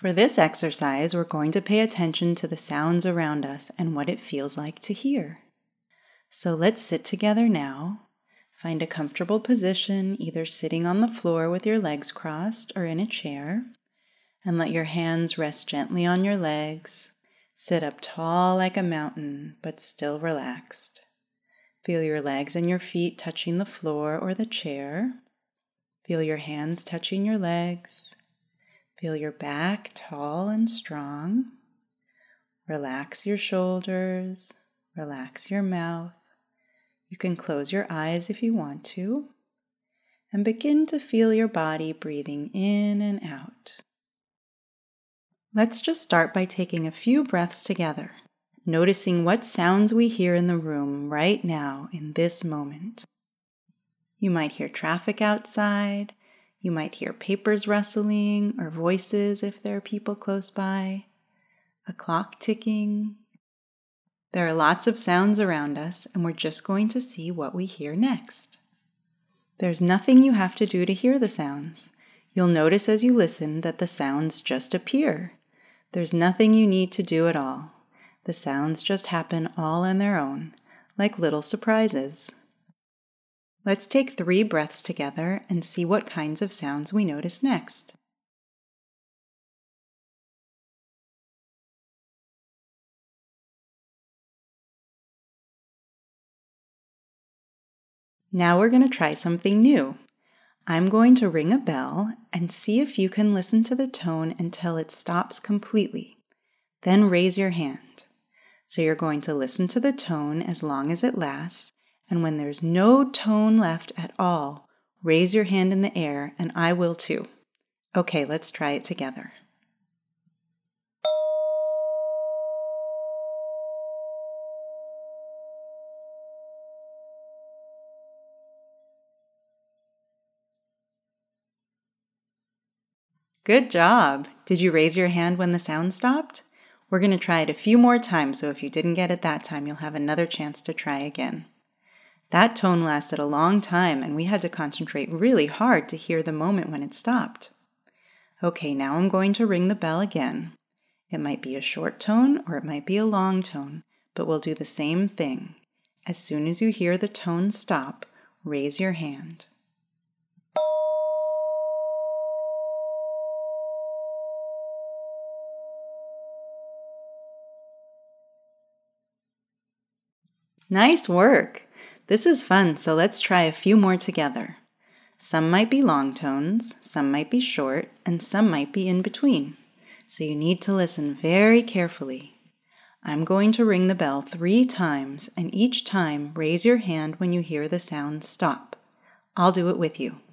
For this exercise, we're going to pay attention to the sounds around us and what it feels like to hear. So let's sit together now. Find a comfortable position, either sitting on the floor with your legs crossed or in a chair, and let your hands rest gently on your legs. Sit up tall like a mountain, but still relaxed. Feel your legs and your feet touching the floor or the chair. Feel your hands touching your legs. Feel your back tall and strong. Relax your shoulders. Relax your mouth. You can close your eyes if you want to. And begin to feel your body breathing in and out. Let's just start by taking a few breaths together, noticing what sounds we hear in the room right now in this moment. You might hear traffic outside. You might hear papers rustling or voices if there are people close by, a clock ticking. There are lots of sounds around us, and we're just going to see what we hear next. There's nothing you have to do to hear the sounds. You'll notice as you listen that the sounds just appear. There's nothing you need to do at all. The sounds just happen all on their own, like little surprises. Let's take 3 breaths together and see what kinds of sounds we notice next. Now we're going to try something new. I'm going to ring a bell and see if you can listen to the tone until it stops completely. Then raise your hand. So you're going to listen to the tone as long as it lasts, and when there's no tone left at all, raise your hand in the air, and I will too. Okay, let's try it together. Good job! Did you raise your hand when the sound stopped? We're going to try it a few more times, so if you didn't get it that time, you'll have another chance to try again. That tone lasted a long time, and we had to concentrate really hard to hear the moment when it stopped. Okay, now I'm going to ring the bell again. It might be a short tone or it might be a long tone, but we'll do the same thing. As soon as you hear the tone stop, raise your hand. Nice work! This is fun, so let's try a few more together. Some might be long tones, some might be short, and some might be in between. So you need to listen very carefully. I'm going to ring the bell 3 times, and each time raise your hand when you hear the sound stop. I'll do it with you.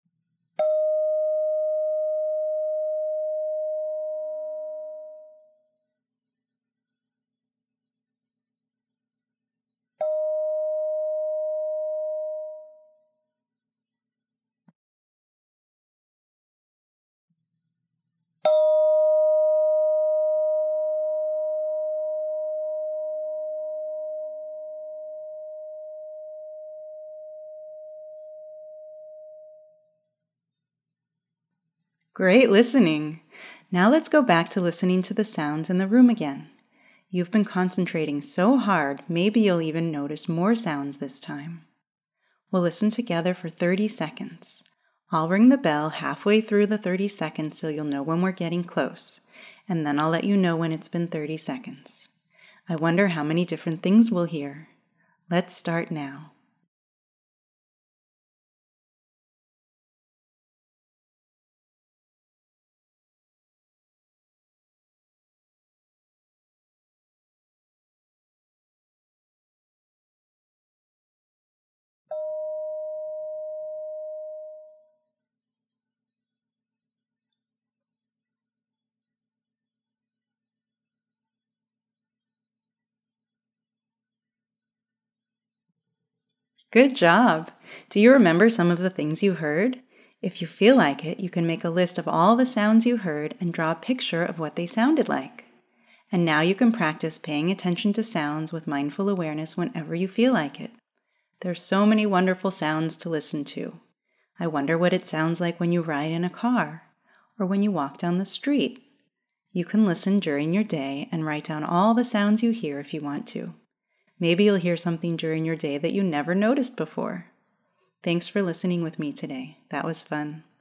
Great listening! Now let's go back to listening to the sounds in the room again. You've been concentrating so hard, maybe you'll even notice more sounds this time. We'll listen together for 30 seconds. I'll ring the bell halfway through the 30 seconds so you'll know when we're getting close, and then I'll let you know when it's been 30 seconds. I wonder how many different things we'll hear. Let's start now. Good job! Do you remember some of the things you heard? If you feel like it, you can make a list of all the sounds you heard and draw a picture of what they sounded like. And now you can practice paying attention to sounds with mindful awareness whenever you feel like it. There's so many wonderful sounds to listen to. I wonder what it sounds like when you ride in a car, or when you walk down the street. You can listen during your day and write down all the sounds you hear if you want to. Maybe you'll hear something during your day that you never noticed before. Thanks for listening with me today. That was fun.